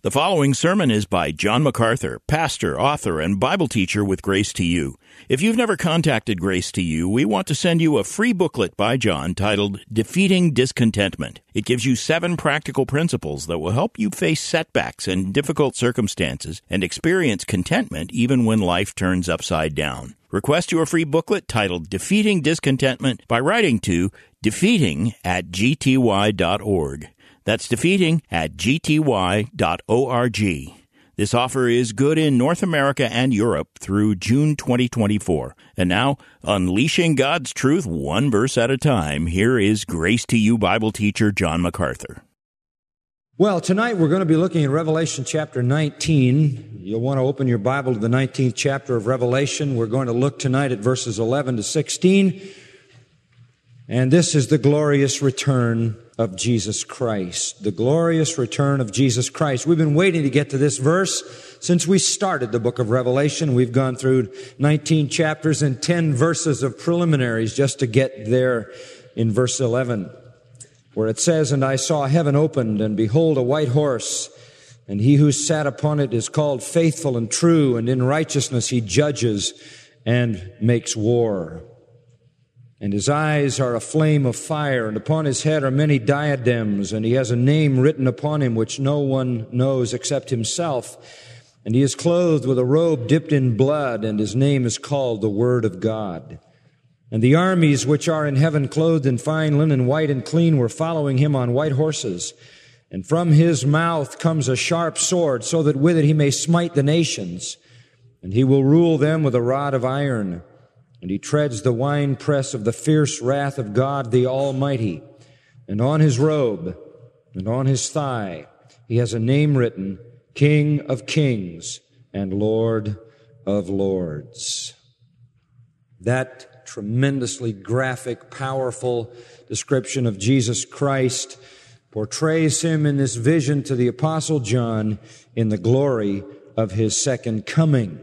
The following sermon is by John MacArthur, pastor, author, and Bible teacher with Grace to You. If you've never contacted Grace to You, we want to send you a free booklet by John titled Defeating Discontentment. It gives you 7 practical principles that will help you face setbacks and difficult circumstances and experience contentment even when life turns upside down. Request your free booklet titled Defeating Discontentment by writing to defeating@gty.org. That's defeating@gty.org. This offer is good in North America and Europe through June 2024. And now, unleashing God's truth one verse at a time, here is Grace to You Bible teacher John MacArthur. Well, tonight we're going to be looking at Revelation chapter 19. You'll want to open your Bible to the 19th chapter of Revelation. We're going to look tonight at verses 11 to 16. And this is the glorious return of Jesus Christ. The glorious return of Jesus Christ. We've been waiting to get to this verse since we started the book of Revelation. We've gone through 19 chapters and 10 verses of preliminaries just to get there in verse 11, where it says, "And I saw heaven opened, and behold, a white horse, and he who sat upon it is called Faithful and True, and in righteousness he judges and makes war. And his eyes are a flame of fire, and upon his head are many diadems, and he has a name written upon him which no one knows except himself. And he is clothed with a robe dipped in blood, and his name is called the Word of God. And the armies which are in heaven, clothed in fine linen, white and clean, were following him on white horses. And from his mouth comes a sharp sword, so that with it he may smite the nations. And he will rule them with a rod of iron. And he treads the winepress of the fierce wrath of God the Almighty. And on his robe and on his thigh he has a name written, King of Kings and Lord of Lords." That tremendously graphic, powerful description of Jesus Christ portrays him in this vision to the Apostle John in the glory of his second coming.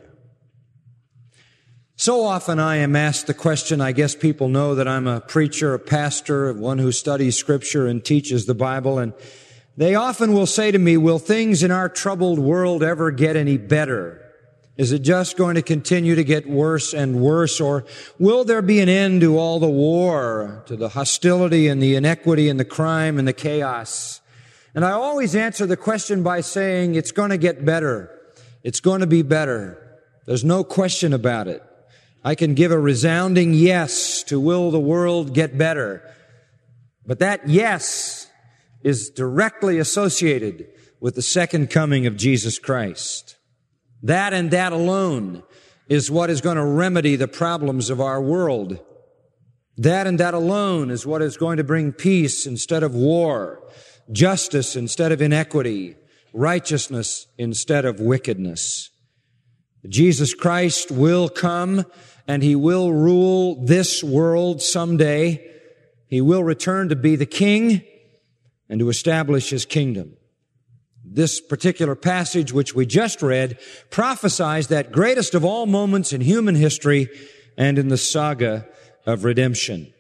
So often I am asked the question, I guess people know that I'm a preacher, a pastor, one who studies Scripture and teaches the Bible, and they often will say to me, will things in our troubled world ever get any better? Is it just going to continue to get worse and worse, or will there be an end to all the war, to the hostility and the inequity and the crime and the chaos? And I always answer the question by saying, it's going to get better. It's going to be better. There's no question about it. I can give a resounding yes to will the world get better. But that yes is directly associated with the second coming of Jesus Christ. That and that alone is what is going to remedy the problems of our world. That and that alone is what is going to bring peace instead of war, justice instead of inequity, righteousness instead of wickedness. Jesus Christ will come and he will rule this world someday. He will return to be the king and to establish his kingdom. This particular passage which we just read prophesies that greatest of all moments in human history and in the saga of redemption.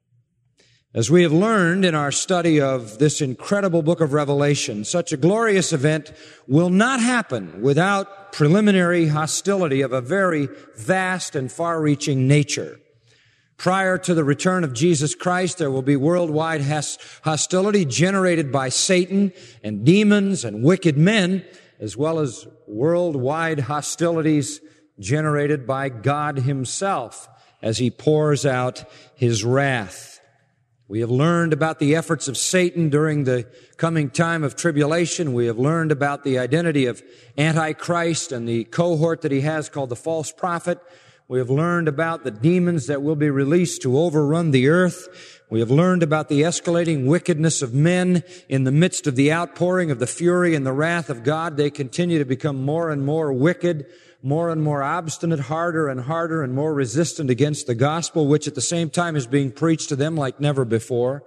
As we have learned in our study of this incredible book of Revelation, such a glorious event will not happen without preliminary hostility of a very vast and far-reaching nature. Prior to the return of Jesus Christ, there will be worldwide hostility generated by Satan and demons and wicked men, as well as worldwide hostilities generated by God himself as he pours out his wrath. We have learned about the efforts of Satan during the coming time of tribulation. We have learned about the identity of Antichrist and the cohort that he has called the false prophet. We have learned about the demons that will be released to overrun the earth. We have learned about the escalating wickedness of men in the midst of the outpouring of the fury and the wrath of God. They continue to become more and more wicked, more and more obstinate, harder and harder, and more resistant against the gospel, which at the same time is being preached to them like never before.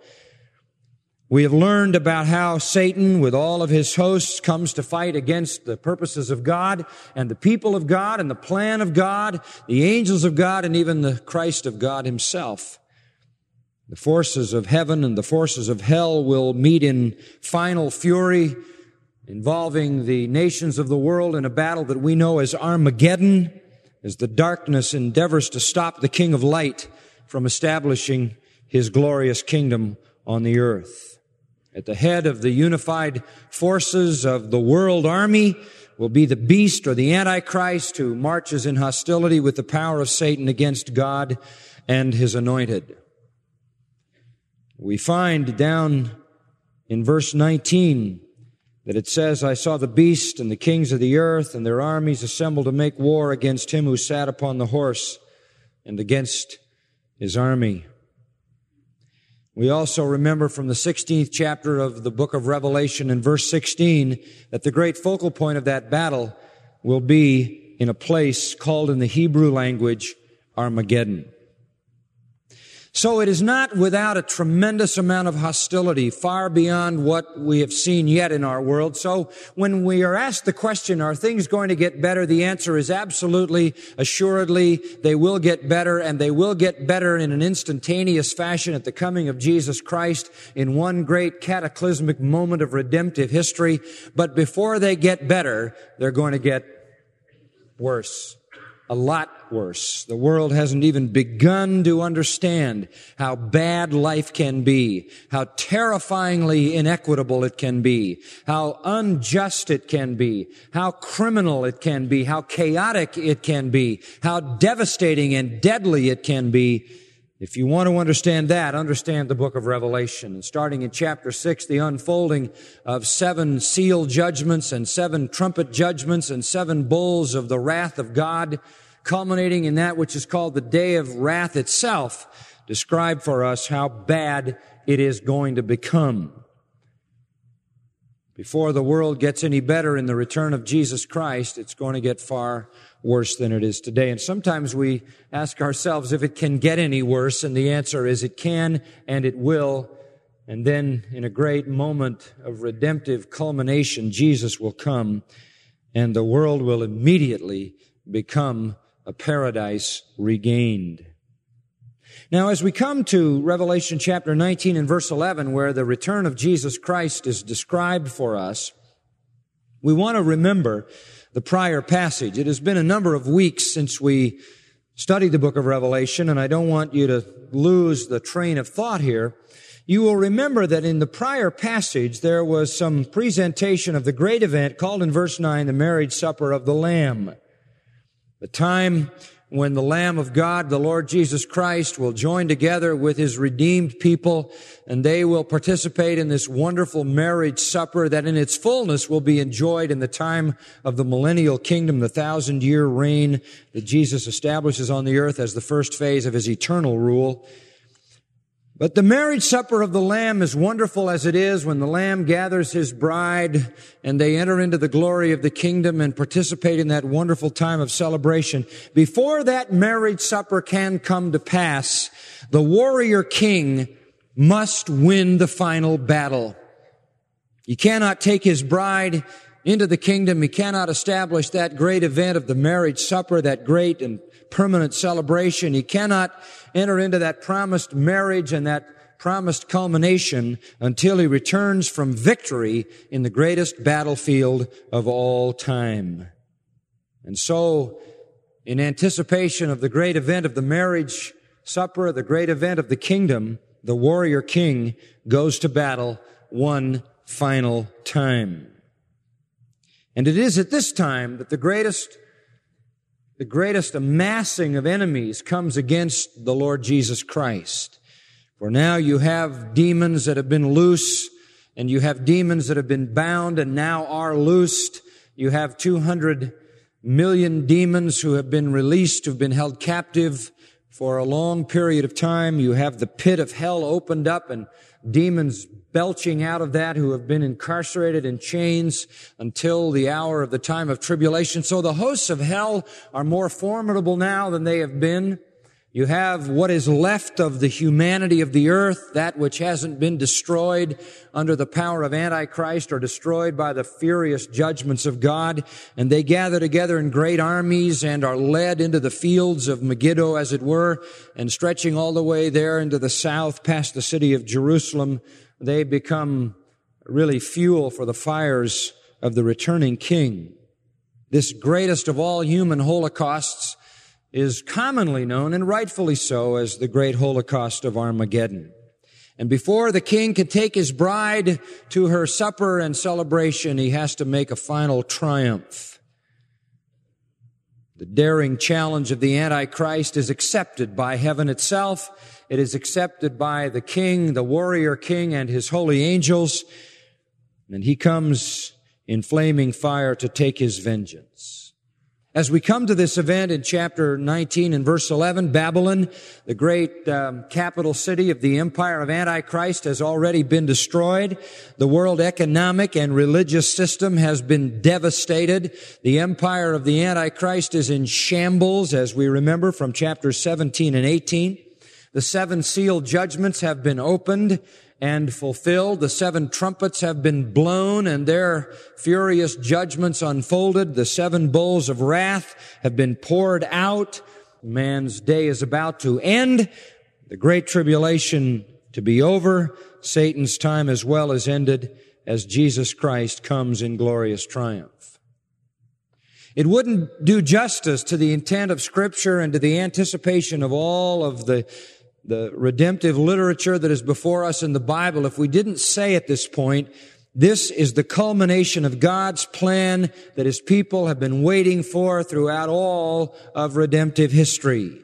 We have learned about how Satan, with all of his hosts, comes to fight against the purposes of God and the people of God and the plan of God, the angels of God, and even the Christ of God himself. The forces of heaven and the forces of hell will meet in final fury involving the nations of the world in a battle that we know as Armageddon, as the darkness endeavors to stop the King of Light from establishing his glorious kingdom on the earth. At the head of the unified forces of the world army will be the beast or the Antichrist who marches in hostility with the power of Satan against God and his anointed. We find down in verse 19 that it says, I saw the beast and the kings of the earth and their armies assembled to make war against him who sat upon the horse and against his army. We also remember from the 16th chapter of the book of Revelation in verse 16 that the great focal point of that battle will be in a place called in the Hebrew language Armageddon. So it is not without a tremendous amount of hostility, far beyond what we have seen yet in our world. So when we are asked the question, are things going to get better? The answer is absolutely, assuredly, they will get better, and they will get better in an instantaneous fashion at the coming of Jesus Christ in one great cataclysmic moment of redemptive history. But before they get better, they're going to get worse. A lot worse. The world hasn't even begun to understand how bad life can be, how terrifyingly inequitable it can be, how unjust it can be, how criminal it can be, how chaotic it can be, how devastating and deadly it can be. If you want to understand that, understand the book of Revelation. And starting in chapter 6, the unfolding of 7 seal judgments and 7 trumpet judgments and 7 bowls of the wrath of God, culminating in that which is called the day of wrath itself, describe for us how bad it is going to become. Before the world gets any better in the return of Jesus Christ, it's going to get far worse than it is today. And sometimes we ask ourselves if it can get any worse, and the answer is it can and it will. And then in a great moment of redemptive culmination, Jesus will come and the world will immediately become a paradise regained. Now, as we come to Revelation chapter 19 and verse 11, where the return of Jesus Christ is described for us, we want to remember the prior passage. It has been a number of weeks since we studied the book of Revelation, and I don't want you to lose the train of thought here. You will remember that in the prior passage, there was some presentation of the great event called in verse 9, the marriage supper of the Lamb. The time when the Lamb of God, the Lord Jesus Christ, will join together with His redeemed people, and they will participate in this wonderful marriage supper that in its fullness will be enjoyed in the time of the millennial kingdom, the 1,000-year reign that Jesus establishes on the earth as the first phase of His eternal rule. But the marriage supper of the Lamb, as wonderful as it is when the Lamb gathers His bride and they enter into the glory of the kingdom and participate in that wonderful time of celebration, before that marriage supper can come to pass, the warrior king must win the final battle. He cannot take his bride into the kingdom. He cannot establish that great event of the marriage supper, that great and permanent celebration. He cannot enter into that promised marriage and that promised culmination until he returns from victory in the greatest battlefield of all time. And so, in anticipation of the great event of the marriage supper, the great event of the kingdom, the warrior king goes to battle one final time. And it is at this time that the greatest amassing of enemies comes against the Lord Jesus Christ. For now you have demons that have been loose, and you have demons that have been bound and now are loosed. You have 200 million demons who have been released, who have been held captive for a long period of time. You have the pit of hell opened up and demons belching out of that who have been incarcerated in chains until the hour of the time of tribulation. So the hosts of hell are more formidable now than they have been. You have what is left of the humanity of the earth, that which hasn't been destroyed under the power of Antichrist or destroyed by the furious judgments of God. And they gather together in great armies and are led into the fields of Megiddo, as it were, and stretching all the way there into the south past the city of Jerusalem, they become really fuel for the fires of the returning king. This greatest of all human holocausts is commonly known, and rightfully so, as the great Holocaust of Armageddon. And before the king can take his bride to her supper and celebration, he has to make a final triumph. The daring challenge of the Antichrist is accepted by heaven itself. It is accepted by the king, the warrior king, and his holy angels. And he comes in flaming fire to take his vengeance. As we come to this event in chapter 19 and verse 11, Babylon, the great capital city of the empire of Antichrist, has already been destroyed. The world economic and religious system has been devastated. The empire of the Antichrist is in shambles, as we remember from chapters 17 and 18. The 7 seal judgments have been opened and fulfilled. The 7 trumpets have been blown and their furious judgments unfolded. The 7 bowls of wrath have been poured out. Man's day is about to end. The great tribulation to be over. Satan's time as well is ended as Jesus Christ comes in glorious triumph. It wouldn't do justice to the intent of Scripture and to the anticipation of all of the redemptive literature that is before us in the Bible if we didn't say at this point, this is the culmination of God's plan that His people have been waiting for throughout all of redemptive history.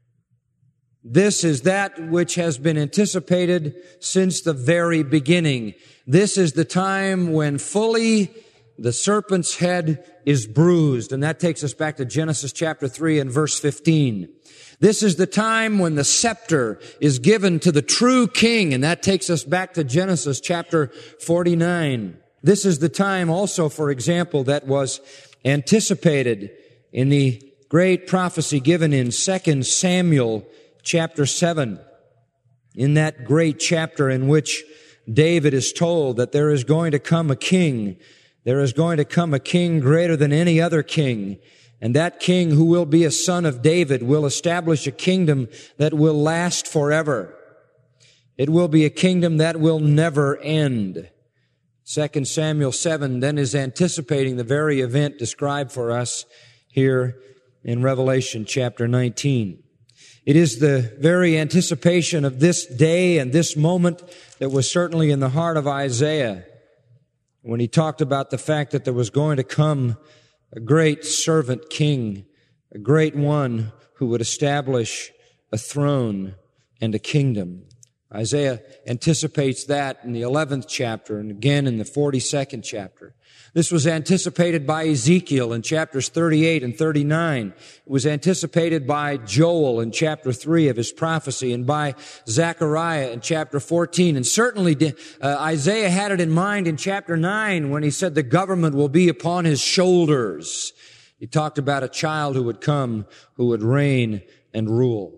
This is that which has been anticipated since the very beginning. This is the time when fully the serpent's head is bruised. And that takes us back to Genesis chapter 3 and verse 15. This is the time when the scepter is given to the true king, and that takes us back to Genesis chapter 49. This is the time also, for example, that was anticipated in the great prophecy given in 2 Samuel chapter 7. In that great chapter in which David is told that there is going to come a king. There is going to come a king greater than any other king. And that king, who will be a son of David, will establish a kingdom that will last forever. It will be a kingdom that will never end. 2 Samuel 7 then is anticipating the very event described for us here in Revelation chapter 19. It is the very anticipation of this day and this moment that was certainly in the heart of Isaiah when he talked about the fact that there was going to come a great servant king, a great one who would establish a throne and a kingdom. Isaiah anticipates that in the 11th chapter and again in the 42nd chapter. This was anticipated by Ezekiel in chapters 38 and 39. It was anticipated by Joel in chapter 3 of his prophecy and by Zechariah in chapter 14. And certainly Isaiah had it in mind in chapter 9 when he said the government will be upon his shoulders. He talked about a child who would come, who would reign and rule.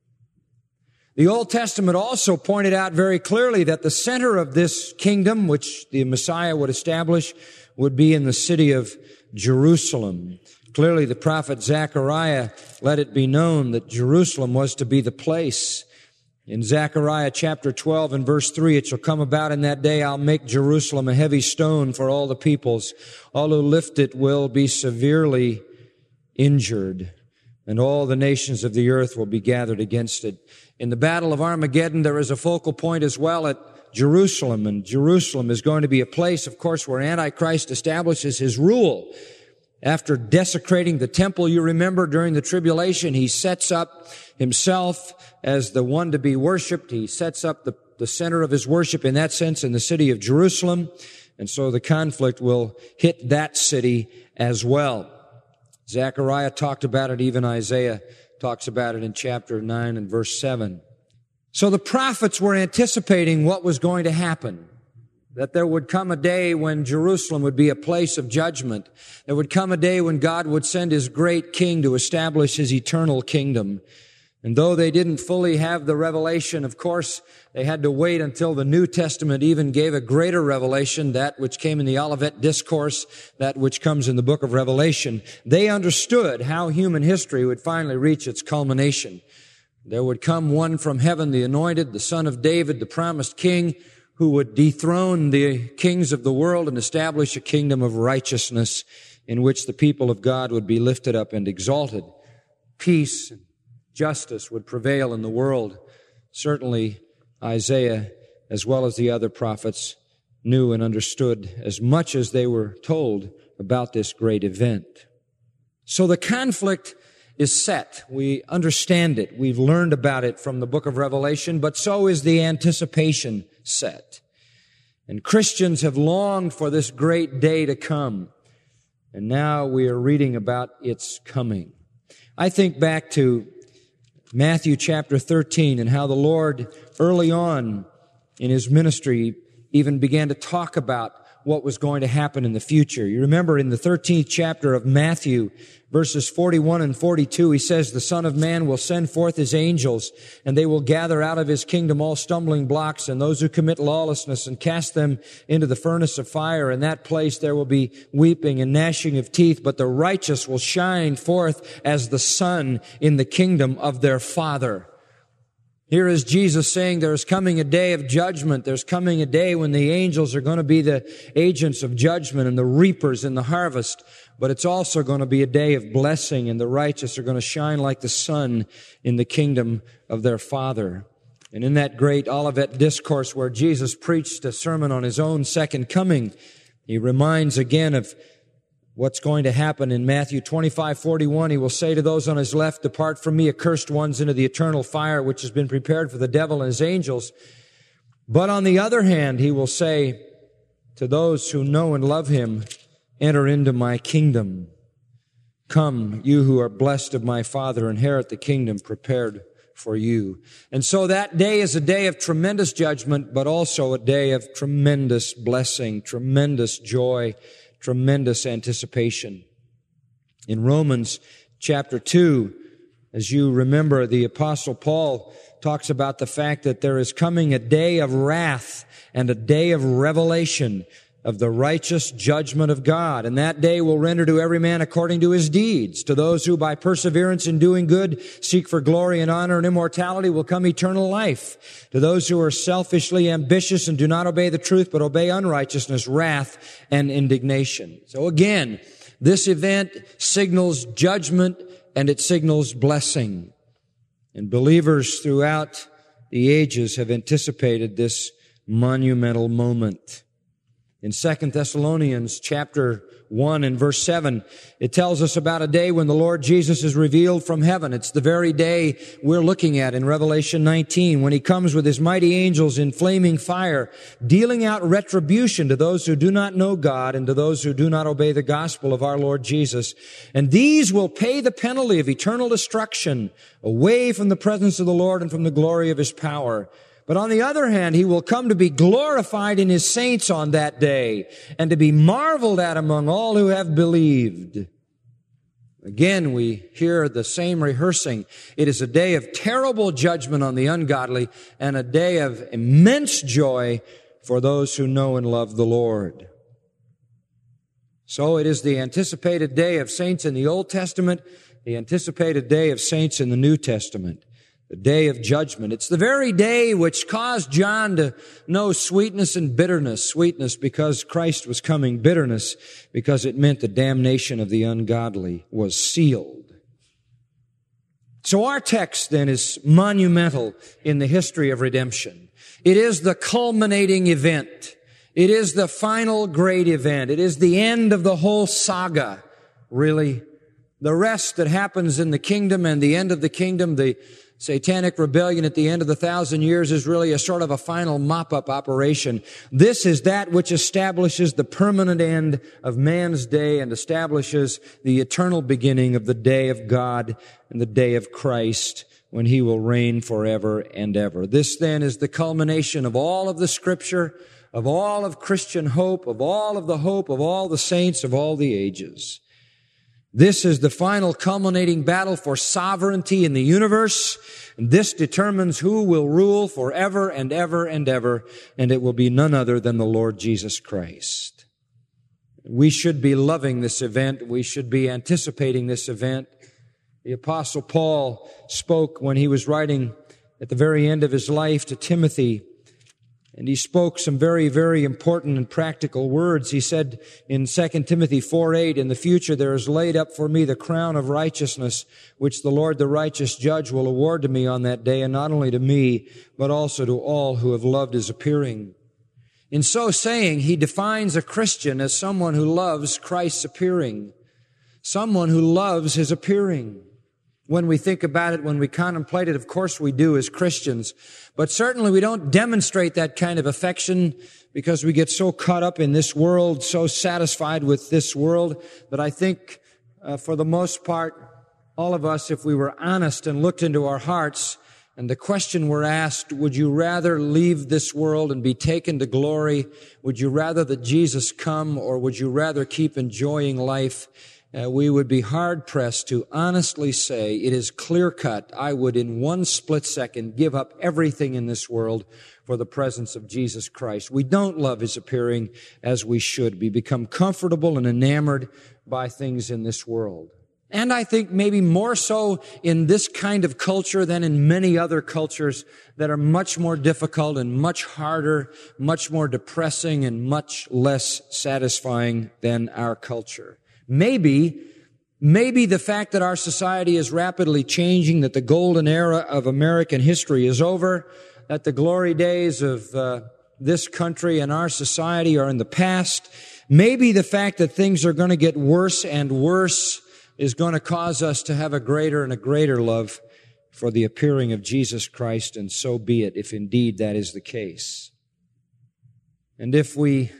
The Old Testament also pointed out very clearly that the center of this kingdom, which the Messiah would establish, would be in the city of Jerusalem. Clearly, the prophet Zechariah let it be known that Jerusalem was to be the place. In Zechariah chapter 12 and verse 3, it shall come about in that day, I'll make Jerusalem a heavy stone for all the peoples. All who lift it will be severely injured, and all the nations of the earth will be gathered against it. In the Battle of Armageddon, there is a focal point as well at Jerusalem, and Jerusalem is going to be a place, of course, where Antichrist establishes his rule. After desecrating the temple, you remember, during the tribulation, he sets up himself as the one to be worshipped. He sets up the center of his worship, in that sense, in the city of Jerusalem, and so the conflict will hit that city as well. Zechariah talked about it, even Isaiah talks about it in chapter 9 and verse 7. So the prophets were anticipating what was going to happen, that there would come a day when Jerusalem would be a place of judgment. There would come a day when God would send His great king to establish His eternal kingdom. And though they didn't fully have the revelation, of course, they had to wait until the New Testament even gave a greater revelation, that which came in the Olivet Discourse, that which comes in the book of Revelation. They understood how human history would finally reach its culmination. There would come one from heaven, the anointed, the son of David, the promised king, who would dethrone the kings of the world and establish a kingdom of righteousness in which the people of God would be lifted up and exalted. Peace and justice would prevail in the world. Certainly, Isaiah, as well as the other prophets, knew and understood as much as they were told about this great event. So the conflict is set. We understand it. We've learned about it from the book of Revelation, but so is the anticipation set. And Christians have longed for this great day to come, and now we are reading about its coming. I think back to Matthew chapter 13 and how the Lord early on in His ministry even began to talk about what was going to happen in the future. You remember in the 13th chapter of Matthew, verses 41 and 42, He says, "The Son of Man will send forth His angels, and they will gather out of His kingdom all stumbling blocks and those who commit lawlessness, and cast them into the furnace of fire. In that place there will be weeping and gnashing of teeth, but the righteous will shine forth as the sun in the kingdom of their Father." Here is Jesus saying there is coming a day of judgment. There's coming a day when the angels are going to be the agents of judgment and the reapers in the harvest. But it's also going to be a day of blessing, and the righteous are going to shine like the sun in the kingdom of their Father. And in that great Olivet discourse where Jesus preached a sermon on His own second coming, He reminds again of what's going to happen in Matthew 25:41. He will say to those on His left, "Depart from me, accursed ones, into the eternal fire, which has been prepared for the devil and his angels." But on the other hand, He will say to those who know and love Him, "Enter into my kingdom. Come, you who are blessed of my Father, inherit the kingdom prepared for you." And so that day is a day of tremendous judgment, but also a day of tremendous blessing, tremendous joy, tremendous anticipation. In Romans chapter 2, as you remember, the Apostle Paul talks about the fact that there is coming a day of wrath and a day of revelation of the righteous judgment of God. And that day will render to every man according to his deeds. To those who by perseverance in doing good seek for glory and honor and immortality will come eternal life. To those who are selfishly ambitious and do not obey the truth but obey unrighteousness, wrath and indignation. So again, this event signals judgment and it signals blessing. And believers throughout the ages have anticipated this monumental moment. In 2 Thessalonians chapter 1 and verse 7, it tells us about a day when the Lord Jesus is revealed from heaven. It's the very day we're looking at in Revelation 19, when He comes with His mighty angels in flaming fire, dealing out retribution to those who do not know God and to those who do not obey the gospel of our Lord Jesus. And these will pay the penalty of eternal destruction away from the presence of the Lord and from the glory of His power. But on the other hand, He will come to be glorified in His saints on that day and to be marveled at among all who have believed. Again, we hear the same rehearsing. It is a day of terrible judgment on the ungodly and a day of immense joy for those who know and love the Lord. So it is the anticipated day of saints in the Old Testament, the anticipated day of saints in the New Testament. The day of judgment. It's the very day which caused John to know sweetness and bitterness. Sweetness because Christ was coming. Bitterness because it meant the damnation of the ungodly was sealed. So our text then is monumental in the history of redemption. It is the culminating event. It is the final great event. It is the end of the whole saga, really. The rest that happens in the kingdom and the end of the kingdom, the Satanic rebellion at the end of the 1,000 years, is really a sort of a final mop-up operation. This is that which establishes the permanent end of man's day and establishes the eternal beginning of the day of God and the day of Christ when He will reign forever and ever. This then is the culmination of all of the Scripture, of all of Christian hope, of all of the hope of all the saints of all the ages. This is the final culminating battle for sovereignty in the universe. And this determines who will rule forever and ever and ever. And it will be none other than the Lord Jesus Christ. We should be loving this event. We should be anticipating this event. The Apostle Paul spoke when he was writing at the very end of his life to Timothy. And he spoke some very, very important and practical words. He said in 2 Timothy 4:8, "In the future there is laid up for me the crown of righteousness, which the Lord, the righteous judge, will award to me on that day, and not only to me, but also to all who have loved his appearing." In so saying, he defines a Christian as someone who loves Christ's appearing, someone who loves his appearing. When we think about it, when we contemplate it, of course we do as Christians. But certainly we don't demonstrate that kind of affection because we get so caught up in this world, so satisfied with this world, that I think, for the most part, all of us, if we were honest and looked into our hearts, and the question we're asked, would you rather leave this world and be taken to glory? Would you rather that Jesus come, or would you rather keep enjoying life? We would be hard-pressed to honestly say it is clear-cut. I would in one split second give up everything in this world for the presence of Jesus Christ. We don't love his appearing as we should. We become comfortable and enamored by things in this world. And I think maybe more so in this kind of culture than in many other cultures that are much more difficult and much harder, much more depressing and much less satisfying than our culture. Maybe the fact that our society is rapidly changing, that the golden era of American history is over, that the glory days of this country and our society are in the past, maybe the fact that things are going to get worse and worse is going to cause us to have a greater and a greater love for the appearing of Jesus Christ, and so be it, if indeed that is the case. And if we,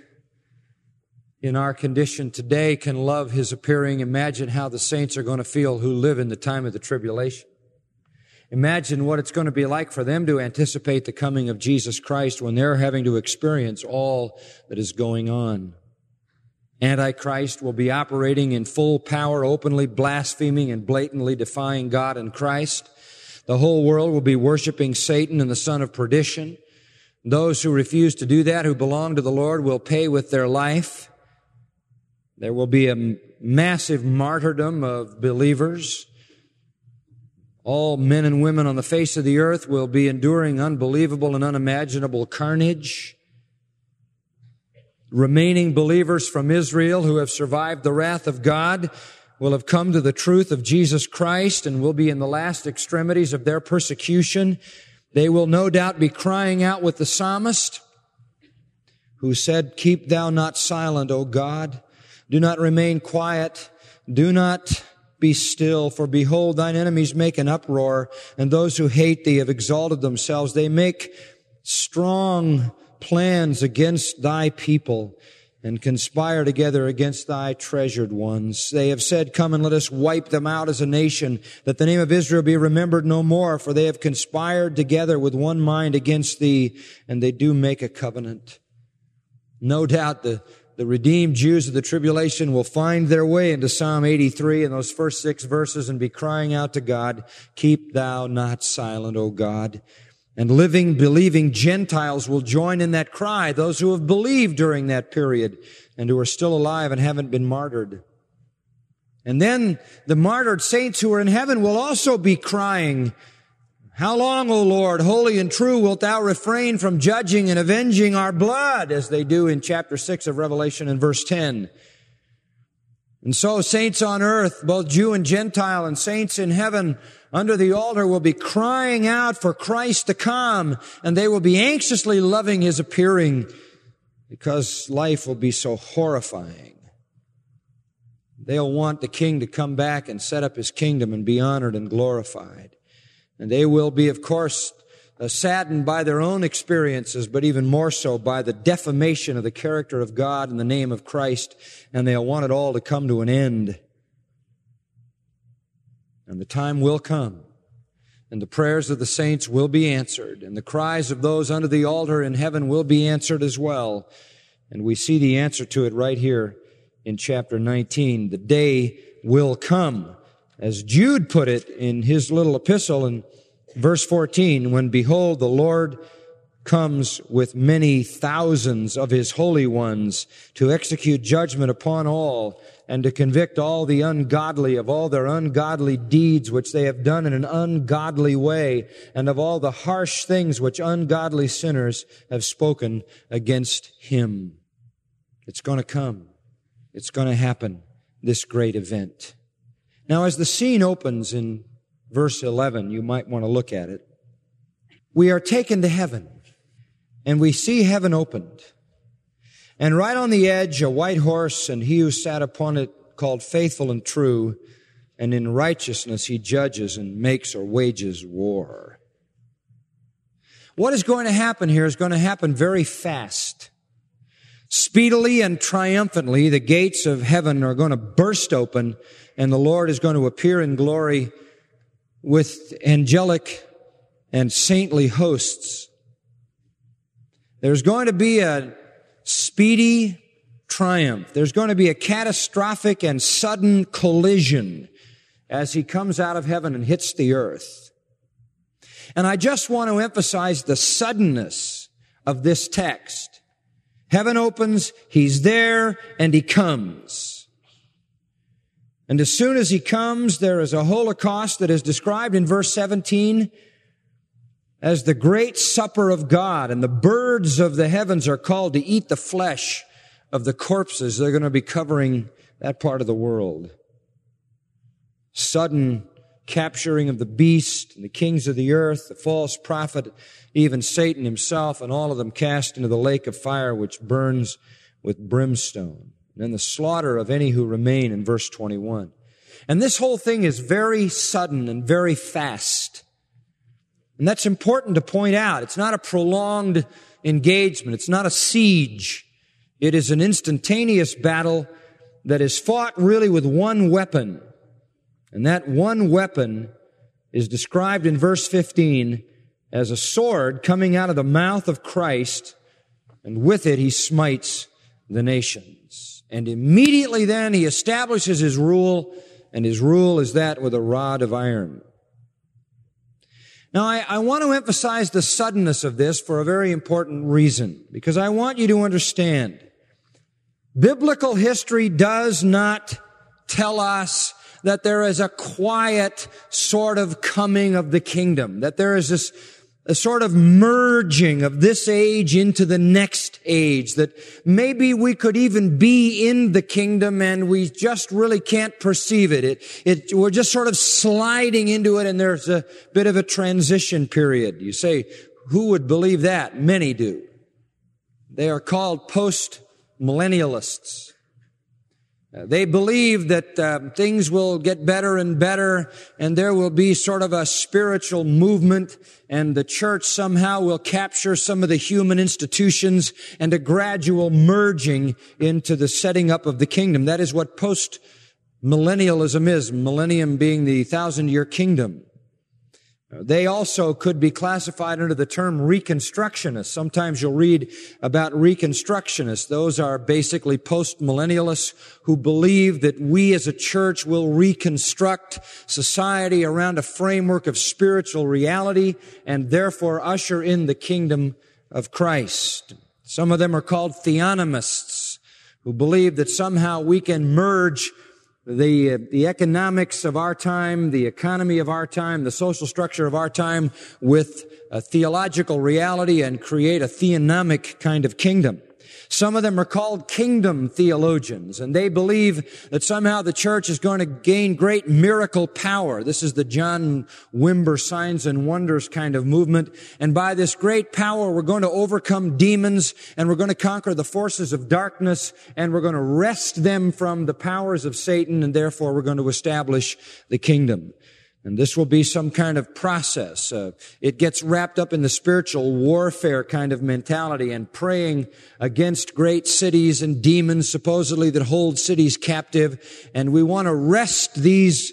in our condition today, can love his appearing, imagine how the saints are going to feel who live in the time of the tribulation. Imagine what it's going to be like for them to anticipate the coming of Jesus Christ when they're having to experience all that is going on. Antichrist will be operating in full power, openly blaspheming and blatantly defying God and Christ. The whole world will be worshiping Satan and the son of perdition. Those who refuse to do that, who belong to the Lord, will pay with their life. There will be a massive martyrdom of believers. All men and women on the face of the earth will be enduring unbelievable and unimaginable carnage. Remaining believers from Israel who have survived the wrath of God will have come to the truth of Jesus Christ and will be in the last extremities of their persecution. They will no doubt be crying out with the psalmist who said, "Keep thou not silent, O God. Do not remain quiet. Do not be still. For behold, thine enemies make an uproar, and those who hate thee have exalted themselves. They make strong plans against thy people and conspire together against thy treasured ones. They have said, come and let us wipe them out as a nation, that the name of Israel be remembered no more, for they have conspired together with one mind against thee, and they do make a covenant." No doubt the redeemed Jews of the tribulation will find their way into Psalm 83 in those first 6 verses and be crying out to God, "Keep thou not silent, O God." And living, believing Gentiles will join in that cry, those who have believed during that period and who are still alive and haven't been martyred. And then the martyred saints who are in heaven will also be crying, "How long, O Lord, holy and true, wilt thou refrain from judging and avenging our blood?" as they do in chapter 6 of Revelation in verse 10. And so saints on earth, both Jew and Gentile, and saints in heaven under the altar will be crying out for Christ to come, and they will be anxiously loving his appearing because life will be so horrifying. They'll want the King to come back and set up his kingdom and be honored and glorified. And they will be, of course, saddened by their own experiences, but even more so by the defamation of the character of God in the name of Christ, and they'll want it all to come to an end. And the time will come, and the prayers of the saints will be answered, and the cries of those under the altar in heaven will be answered as well. And we see the answer to it right here in chapter 19. The day will come, as Jude put it in his little epistle in verse 14, when behold, the Lord comes with many thousands of his holy ones to execute judgment upon all and to convict all the ungodly of all their ungodly deeds which they have done in an ungodly way, and of all the harsh things which ungodly sinners have spoken against Him. It's going to come. It's going to happen, this great event. Now, as the scene opens in verse 11, you might want to look at it. We are taken to heaven, and we see heaven opened. And right on the edge, a white horse, and He who sat upon it called Faithful and True, and in righteousness He judges and makes or wages war. What is going to happen here is going to happen very fast. Speedily and triumphantly, the gates of heaven are going to burst open, and the Lord is going to appear in glory with angelic and saintly hosts. There's going to be a speedy triumph. There's going to be a catastrophic and sudden collision as He comes out of heaven and hits the earth. And I just want to emphasize the suddenness of this text. Heaven opens, He's there, and He comes. And as soon as He comes, there is a Holocaust that is described in verse 17 as the great supper of God, and the birds of the heavens are called to eat the flesh of the corpses. They're going to be covering that part of the world. Sudden capturing of the beast and the kings of the earth, the false prophet, even Satan himself, and all of them cast into the lake of fire which burns with brimstone. And then the slaughter of any who remain in verse 21. And this whole thing is very sudden and very fast. And that's important to point out. It's not a prolonged engagement. It's not a siege. It is an instantaneous battle that is fought really with one weapon. And that one weapon is described in verse 15 as a sword coming out of the mouth of Christ, and with it He smites the nations. And immediately then He establishes His rule, and His rule is that with a rod of iron. Now, I want to emphasize the suddenness of this for a very important reason, because I want you to understand, biblical history does not tell us that there is a quiet sort of coming of the kingdom, that there is this a sort of merging of this age into the next age, that maybe we could even be in the kingdom and we just really can't perceive it. We're just sort of sliding into it, and there's a bit of a transition period. You say, who would believe that? Many do. They are called post-millennialists. They believe that things will get better and better, and there will be sort of a spiritual movement, and the church somehow will capture some of the human institutions, and a gradual merging into the setting up of the kingdom. That is what post-millennialism is, millennium being the 1,000-year kingdom. They also could be classified under the term Reconstructionists. Sometimes you'll read about Reconstructionists. Those are basically post-millennialists who believe that we as a church will reconstruct society around a framework of spiritual reality and therefore usher in the kingdom of Christ. Some of them are called theonomists, who believe that somehow we can merge the economics of our time, the economy of our time, the social structure of our time with a theological reality and create a theonomic kind of kingdom. Some of them are called kingdom theologians, and they believe that somehow the church is going to gain great miracle power. This is the John Wimber signs and wonders kind of movement. And by this great power, we're going to overcome demons, and we're going to conquer the forces of darkness, and we're going to wrest them from the powers of Satan, and therefore we're going to establish the kingdom. And this will be some kind of process. It gets wrapped up in the spiritual warfare kind of mentality and praying against great cities and demons supposedly that hold cities captive. And we want to wrest these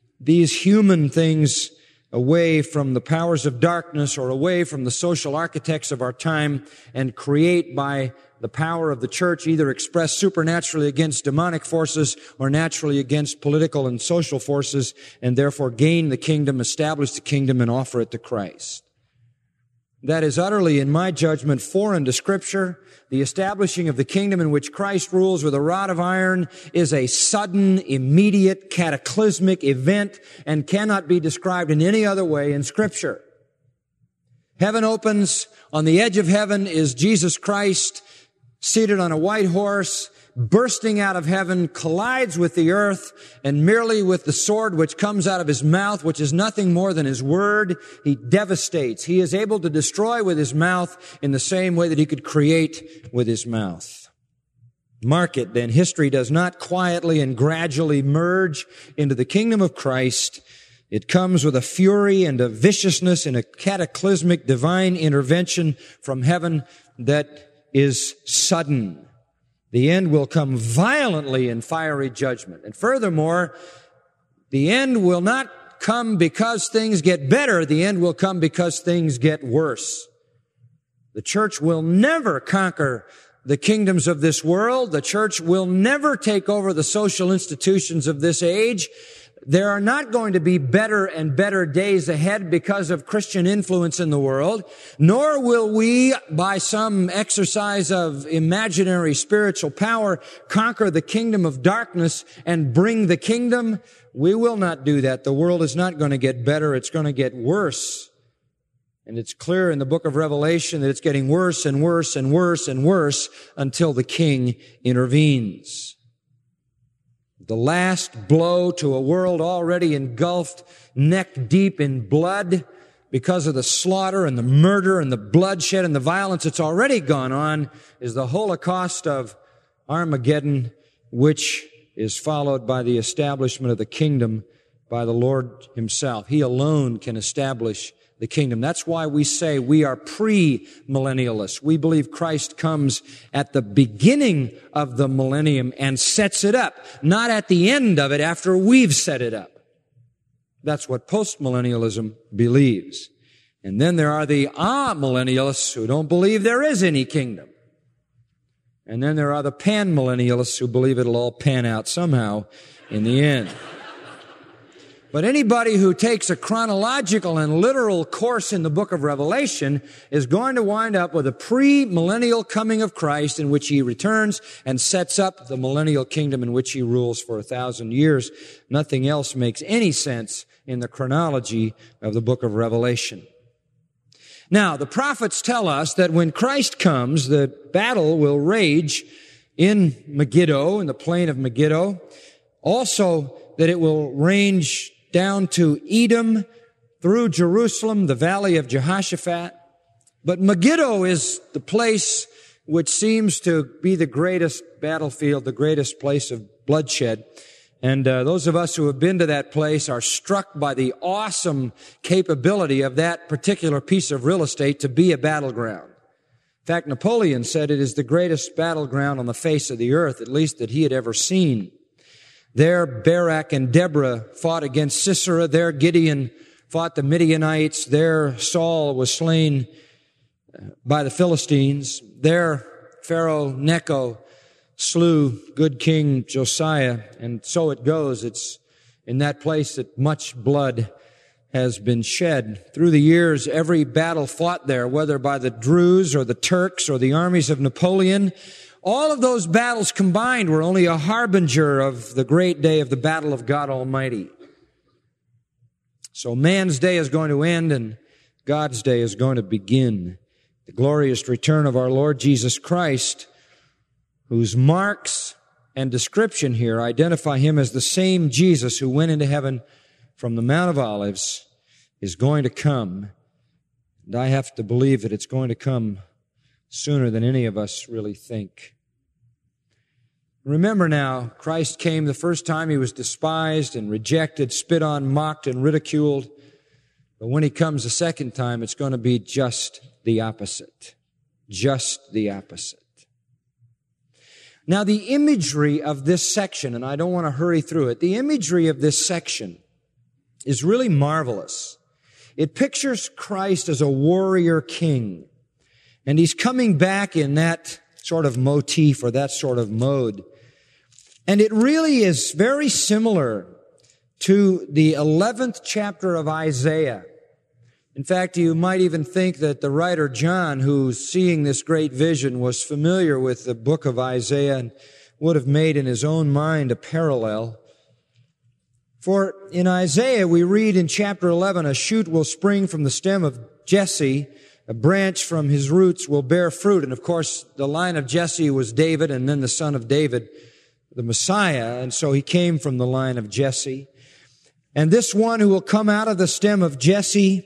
human things away from the powers of darkness or away from the social architects of our time and create by the power of the church, either expressed supernaturally against demonic forces or naturally against political and social forces, and therefore gain the kingdom, establish the kingdom, and offer it to Christ. that is utterly, in my judgment, foreign to Scripture. The establishing of the kingdom in which Christ rules with a rod of iron is a sudden, immediate, cataclysmic event and cannot be described in any other way in Scripture. Heaven opens. On the edge of heaven is Jesus Christ, seated on a white horse, bursting out of heaven, collides with the earth, and merely with the sword which comes out of his mouth, which is nothing more than his word, he devastates. He is able to destroy with his mouth in the same way that he could create with his mouth. Mark it, then. History does not quietly and gradually merge into the kingdom of Christ. It comes with a fury and a viciousness and a cataclysmic divine intervention from heaven that is sudden. The end will come violently in fiery judgment. And furthermore, the end will not come because things get better. The end will come because things get worse. The church will never conquer the kingdoms of this world. The church will never take over the social institutions of this age. There are not going to be better and better days ahead because of Christian influence in the world, nor will we, by some exercise of imaginary spiritual power, conquer the kingdom of darkness and bring the kingdom. We will not do that. The world is not going to get better. It's going to get worse. And it's clear in the book of Revelation that it's getting worse and worse and worse and worse until the King intervenes. The last blow to a world already engulfed neck deep in blood because of the slaughter and the murder and the bloodshed and the violence that's already gone on is the Holocaust of Armageddon, which is followed by the establishment of the kingdom by the Lord himself. He alone can establish the kingdom. That's why we say we are pre-millennialists. We believe Christ comes at the beginning of the millennium and sets it up, not at the end of it after we've set it up. That's what postmillennialism believes. And then there are the amillennialists who don't believe there is any kingdom. And then there are the panmillennialists who believe it'll all pan out somehow in the end. But anybody who takes a chronological and literal course in the book of Revelation is going to wind up with a pre-millennial coming of Christ in which he returns and sets up the millennial kingdom in which he rules for 1,000 years. Nothing else makes any sense in the chronology of the book of Revelation. Now, the prophets tell us that when Christ comes, the battle will rage in Megiddo, in the plain of Megiddo. Also, that it will range down to Edom, through Jerusalem, the valley of Jehoshaphat. But Megiddo is the place which seems to be the greatest battlefield, the greatest place of bloodshed. And those of us who have been to that place are struck by the awesome capability of that particular piece of real estate to be a battleground. In fact, Napoleon said it is the greatest battleground on the face of the earth, at least that he had ever seen. There, Barak and Deborah fought against Sisera. There, Gideon fought the Midianites. There, Saul was slain by the Philistines. There, Pharaoh Necho slew good King Josiah. And so it goes. It's in that place that much blood has been shed. Through the years, every battle fought there, whether by the Druze or the Turks or the armies of Napoleon, all of those battles combined were only a harbinger of the great day of the battle of God Almighty. So man's day is going to end and God's day is going to begin. The glorious return of our Lord Jesus Christ, whose marks and description here identify him as the same Jesus who went into heaven from the Mount of Olives, is going to come. And I have to believe that it's going to come sooner than any of us really think. Remember now, Christ came the first time. He was despised and rejected, spit on, mocked, and ridiculed. But when he comes the second time, it's going to be just the opposite. Just the opposite. Now, the imagery of this section, and I don't want to hurry through it, the imagery of this section is really marvelous. It pictures Christ as a warrior king. And he's coming back in that sort of motif or that sort of mode. And it really is very similar to the 11th chapter of Isaiah, In fact, you might even think that the writer John, who's seeing this great vision, was familiar with the book of Isaiah and would have made in his own mind a parallel. For in Isaiah, we read in chapter 11, a shoot will spring from the stem of Jesse, a branch from his roots will bear fruit. And of course, the line of Jesse was David, and then the son of David, the Messiah. And so he came from the line of Jesse. And this one who will come out of the stem of Jesse,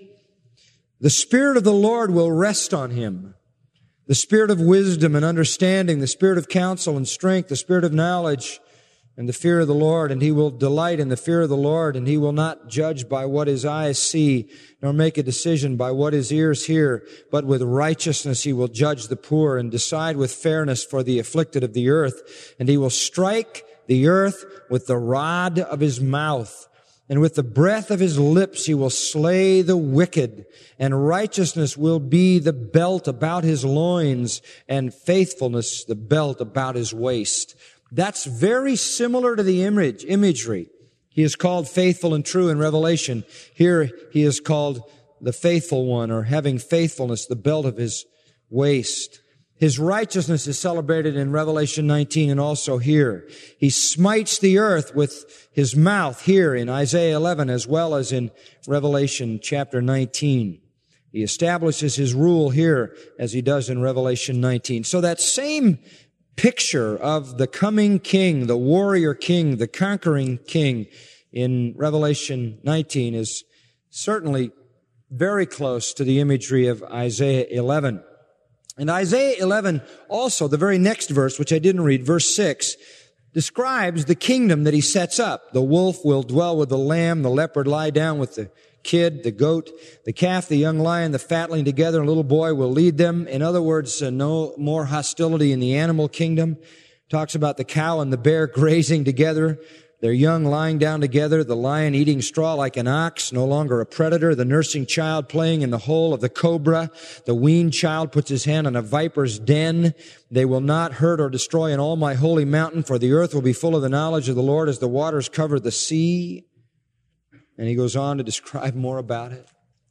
the Spirit of the Lord will rest on him. The Spirit of wisdom and understanding, the Spirit of counsel and strength, the Spirit of knowledge and the fear of the Lord. And he will delight in the fear of the Lord, and he will not judge by what his eyes see, nor make a decision by what his ears hear. But with righteousness he will judge the poor and decide with fairness for the afflicted of the earth. And he will strike the earth with the rod of his mouth. And with the breath of his lips he will slay the wicked, and righteousness will be the belt about his loins, and faithfulness the belt about his waist. That's very similar to the imagery. He is called faithful and true in Revelation. Here he is called the faithful one, or having faithfulness, the belt of his waist. His righteousness is celebrated in Revelation 19 and also here. He smites the earth with his mouth here in Isaiah 11 as well as in Revelation chapter 19. He establishes his rule here as he does in Revelation 19. So that same picture of the coming king, the warrior king, the conquering king in Revelation 19 is certainly very close to the imagery of Isaiah 11. And Isaiah 11 also, the very next verse, which I didn't read, verse 6, describes the kingdom that he sets up. The wolf will dwell with the lamb, the leopard lie down with the kid, the goat, the calf, the young lion, the fatling together, and a little boy will lead them. In other words, no more hostility in the animal kingdom. Talks about the cow and the bear grazing together, their young lying down together, the lion eating straw like an ox, no longer a predator, the nursing child playing in the hole of the cobra, the weaned child puts his hand on a viper's den. They will not hurt or destroy in all my holy mountain, for the earth will be full of the knowledge of the Lord as the waters cover the sea. And he goes on to describe more about it.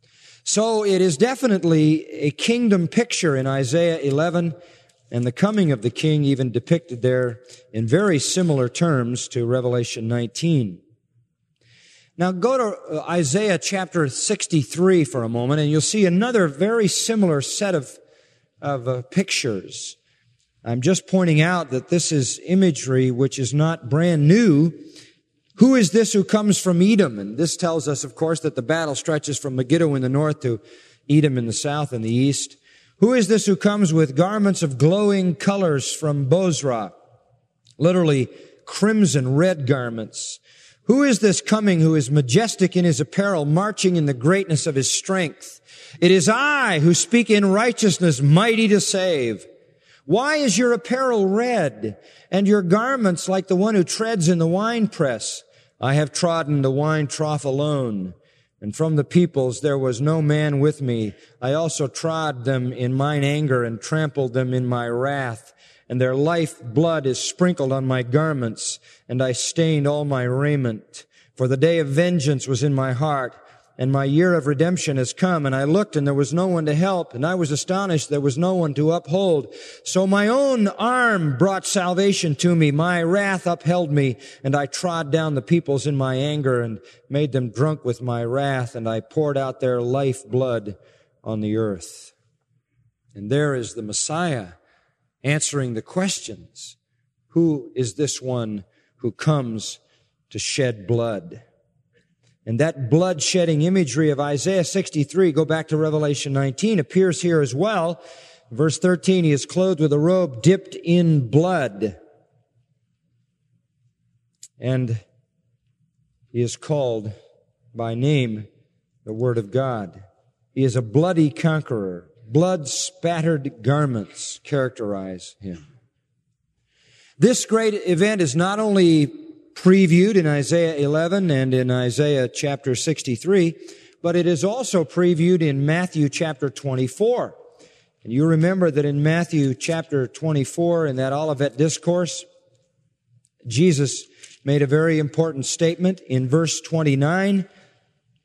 So it is definitely a kingdom picture in Isaiah 11, and the coming of the king even depicted there in very similar terms to Revelation 19. Now go to Isaiah chapter 63 for a moment, and you'll see another very similar set of pictures. I'm just pointing out that this is imagery which is not brand new. Who is this who comes from Edom? And this tells us, of course, that the battle stretches from Megiddo in the north to Edom in the south and the east. Who is this who comes with garments of glowing colors from Bozrah? Literally crimson red garments. Who is this coming who is majestic in his apparel, marching in the greatness of his strength? It is I who speak in righteousness, mighty to save. Why is your apparel red, and your garments like the one who treads in the winepress? I have trodden the wine trough alone, and from the peoples there was no man with me. I also trod them in mine anger and trampled them in my wrath. And their life blood is sprinkled on my garments, and I stained all my raiment. For the day of vengeance was in my heart, and my year of redemption has come. And I looked, and there was no one to help, and I was astonished there was no one to uphold. So my own arm brought salvation to me. My wrath upheld me, and I trod down the peoples in my anger and made them drunk with my wrath, and I poured out their life blood on the earth. And there is the Messiah answering the questions. Who is this one who comes to shed blood? And that blood-shedding imagery of Isaiah 63, go back to Revelation 19, appears here as well. Verse 13, he is clothed with a robe dipped in blood. And he is called by name the Word of God. He is a bloody conqueror. Blood-spattered garments characterize him. This great event is not only previewed in Isaiah 11 and in Isaiah chapter 63, but it is also previewed in Matthew chapter 24. And you remember that in Matthew chapter 24, in that Olivet Discourse, Jesus made a very important statement in verse 29.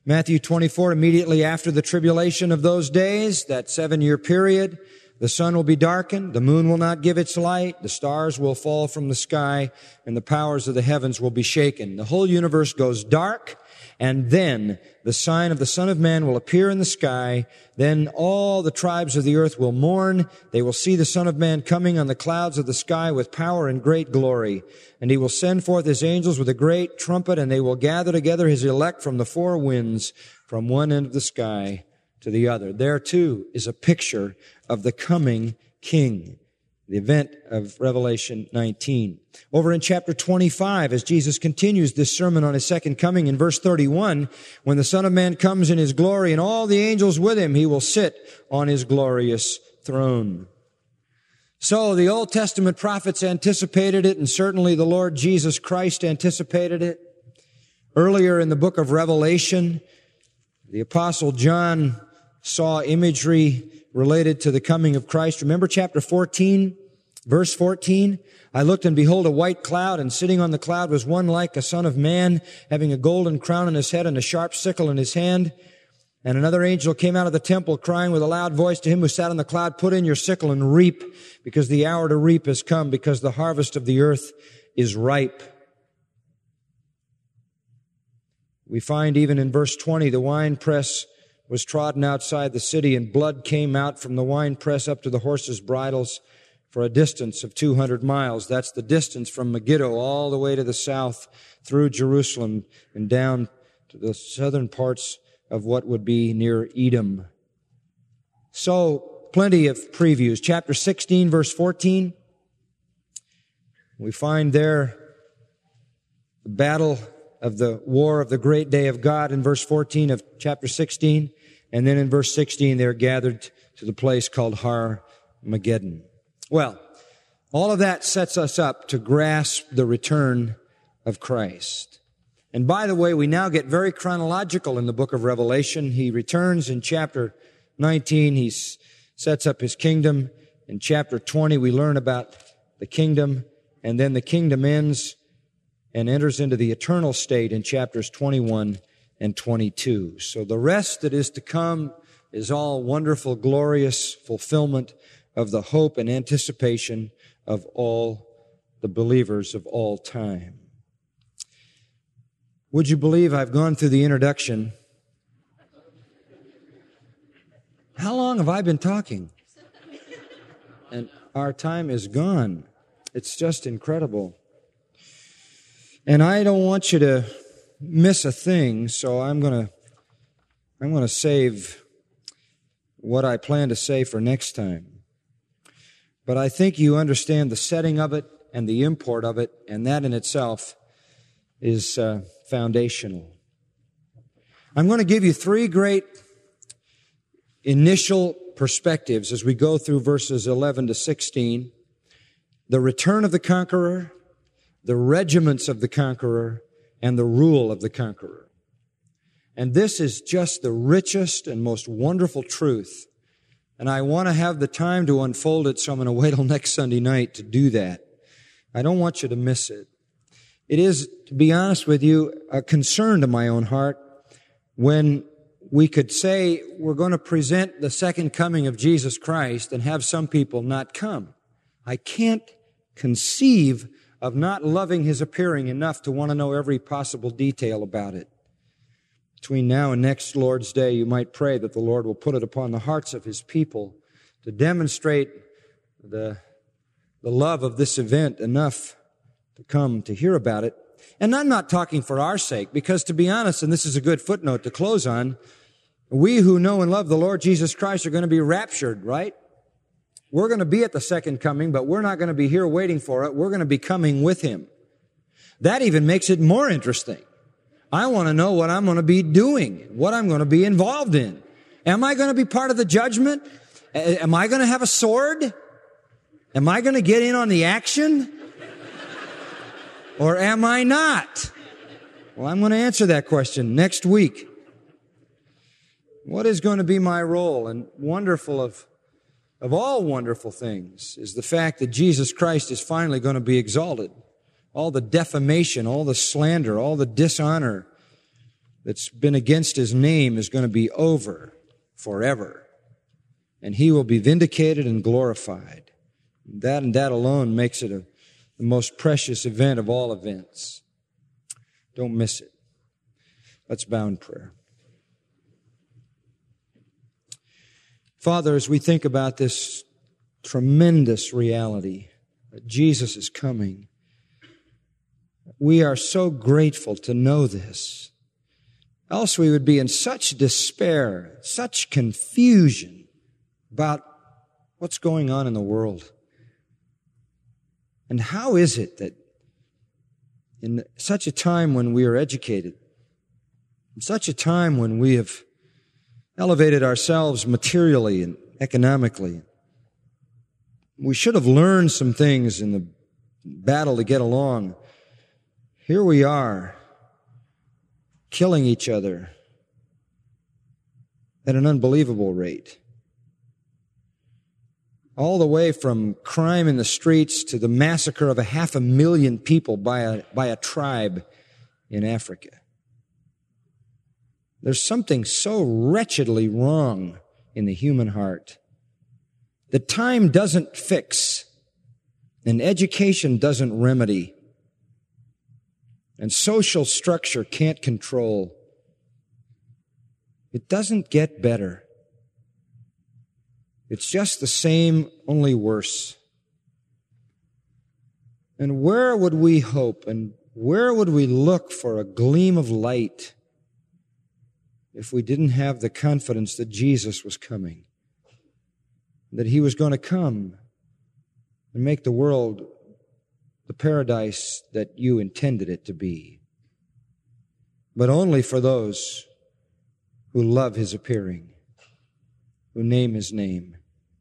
Matthew 24, immediately after the tribulation of those days, that 7-year period, the sun will be darkened, the moon will not give its light, the stars will fall from the sky, and the powers of the heavens will be shaken. The whole universe goes dark, and then the sign of the Son of Man will appear in the sky. Then all the tribes of the earth will mourn. They will see the Son of Man coming on the clouds of the sky with power and great glory. And he will send forth his angels with a great trumpet, and they will gather together his elect from the four winds, from one end of the sky to the other. There too is a picture of the coming King, the event of Revelation 19. Over in chapter 25, as Jesus continues this sermon on his second coming, in verse 31, when the Son of Man comes in his glory and all the angels with him, he will sit on his glorious throne. So the Old Testament prophets anticipated it, and certainly the Lord Jesus Christ anticipated it. Earlier in the book of Revelation, the Apostle John saw imagery related to the coming of Christ. Remember chapter 14, verse 14? I looked, and behold, a white cloud, and sitting on the cloud was one like a son of man, having a golden crown on his head and a sharp sickle in his hand. And another angel came out of the temple, crying with a loud voice to him who sat on the cloud, put in your sickle and reap, because the hour to reap has come, because the harvest of the earth is ripe. We find even in verse 20, the winepress was trodden outside the city, and blood came out from the winepress up to the horses' bridles for a distance of 200 miles. That's the distance from Megiddo all the way to the south through Jerusalem and down to the southern parts of what would be near Edom. So, plenty of previews. Chapter 16, verse 14. We find there the battle of the war of the great day of God in verse 14 of chapter 16. And then in verse 16, they're gathered to the place called Har-Mageddon. Well, all of that sets us up to grasp the return of Christ. And by the way, we now get very chronological in the book of Revelation. He returns in chapter 19. He sets up his kingdom. In chapter 20, we learn about the kingdom. And then the kingdom ends and enters into the eternal state in chapters 21 and 22. So the rest that is to come is all wonderful, glorious fulfillment of the hope and anticipation of all the believers of all time. Would you believe I've gone through the introduction? How long have I been talking? And our time is gone. It's just incredible. And I don't want you to miss a thing, so I'm going to save what I plan to say for next time. But I think you understand the setting of it and the import of it, and that in itself is foundational. I'm going to give you 3 great initial perspectives as we go through verses 11 to 16. The return of the conqueror, the regiments of the conqueror, and the rule of the conqueror. And this is just the richest and most wonderful truth. And I want to have the time to unfold it, so I'm going to wait till next Sunday night to do that. I don't want you to miss it. It is, to be honest with you, a concern to my own heart when we could say we're going to present the second coming of Jesus Christ and have some people not come. I can't conceive of not loving his appearing enough to want to know every possible detail about it. Between now and next Lord's Day, you might pray that the Lord will put it upon the hearts of his people to demonstrate the love of this event enough to come to hear about it. And I'm not talking for our sake, because to be honest, and this is a good footnote to close on, we who know and love the Lord Jesus Christ are going to be raptured, right? We're going to be at the second coming, but we're not going to be here waiting for it. We're going to be coming with him. That even makes it more interesting. I want to know what I'm going to be doing, what I'm going to be involved in. Am I going to be part of the judgment? Am I going to have a sword? Am I going to get in on the action? Or am I not? Well, I'm going to answer that question next week. What is going to be my role? And wonderful of all wonderful things is the fact that Jesus Christ is finally going to be exalted. All the defamation, all the slander, all the dishonor that's been against his name is going to be over forever. And he will be vindicated and glorified. That and that alone makes it the most precious event of all events. Don't miss it. Let's bow in prayer. Father, as we think about this tremendous reality that Jesus is coming, we are so grateful to know this. Else we would be in such despair, such confusion about what's going on in the world. And how is it that in such a time when we are educated, in such a time when we have elevated ourselves materially and economically, we should have learned some things in the battle to get along. Here we are, killing each other at an unbelievable rate. All the way from crime in the streets to the massacre of 500,000 people by a tribe in Africa. There's something so wretchedly wrong in the human heart that time doesn't fix, and education doesn't remedy, and social structure can't control. It doesn't get better. It's just the same, only worse. And where would we hope and where would we look for a gleam of light if we didn't have the confidence that Jesus was coming, that He was going to come and make the world the paradise that you intended it to be, but only for those who love His appearing, who name His name.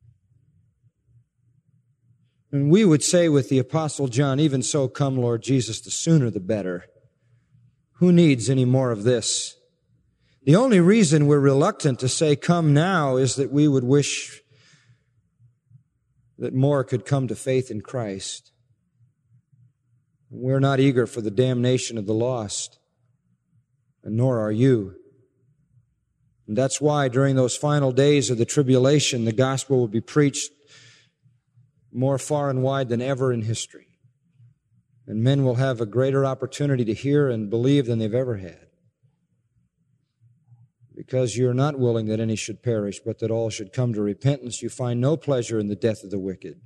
And we would say with the Apostle John, even so, come, Lord Jesus, the sooner the better. Who needs any more of this? The only reason we're reluctant to say come now is that we would wish that more could come to faith in Christ. We're not eager for the damnation of the lost, and nor are you. And that's why during those final days of the tribulation, the gospel will be preached more far and wide than ever in history. And men will have a greater opportunity to hear and believe than they've ever had. Because you're not willing that any should perish, but that all should come to repentance. You find no pleasure in the death of the wicked.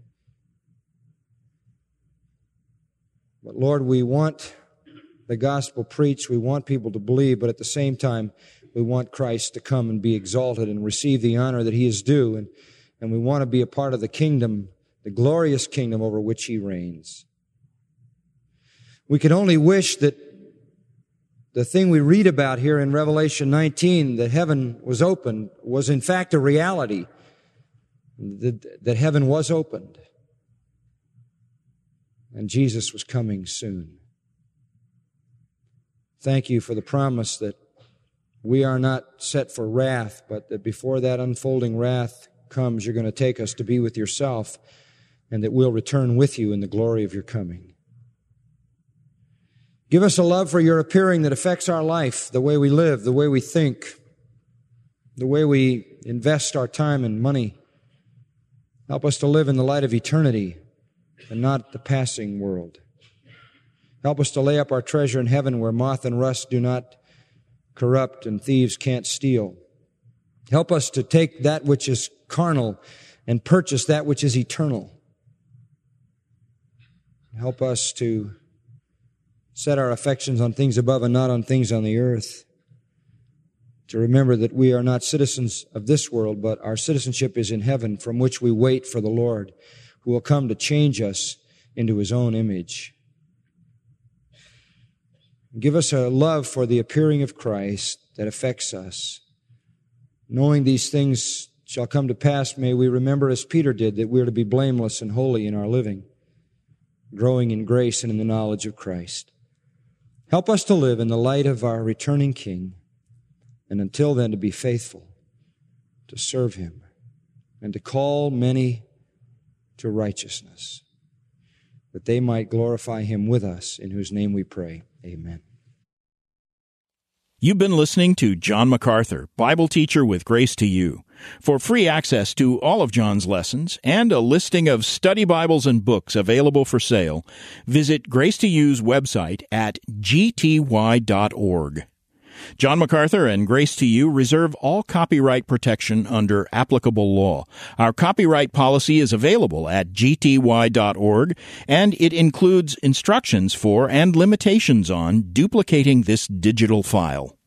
But Lord, we want the gospel preached. We want people to believe, but at the same time, we want Christ to come and be exalted and receive the honor that He is due. And we want to be a part of the kingdom, the glorious kingdom over which He reigns. We can only wish that the thing we read about here in Revelation 19, that heaven was opened, was in fact a reality, that heaven was opened. And Jesus was coming soon. Thank you for the promise that we are not set for wrath, but that before that unfolding wrath comes, you're going to take us to be with yourself, and that we'll return with you in the glory of your coming. Give us a love for your appearing that affects our life, the way we live, the way we think, the way we invest our time and money. Help us to live in the light of eternity and not the passing world. Help us to lay up our treasure in heaven where moth and rust do not corrupt and thieves can't steal. Help us to take that which is carnal and purchase that which is eternal. Help us to set our affections on things above and not on things on the earth. To remember that we are not citizens of this world, but our citizenship is in heaven, from which we wait for the Lord, who will come to change us into His own image. Give us a love for the appearing of Christ that affects us. Knowing these things shall come to pass, may we remember, as Peter did, that we are to be blameless and holy in our living, growing in grace and in the knowledge of Christ. Help us to live in the light of our returning King, and until then to be faithful, to serve Him, and to call many to righteousness, that they might glorify Him with us, in whose name we pray. Amen. You've been listening to John MacArthur, Bible teacher with Grace to You. For free access to all of John's lessons and a listing of study Bibles and books available for sale, visit Grace to You's website at gty.org. John MacArthur and Grace to You reserve all copyright protection under applicable law. Our copyright policy is available at gty.org, and it includes instructions for and limitations on duplicating this digital file.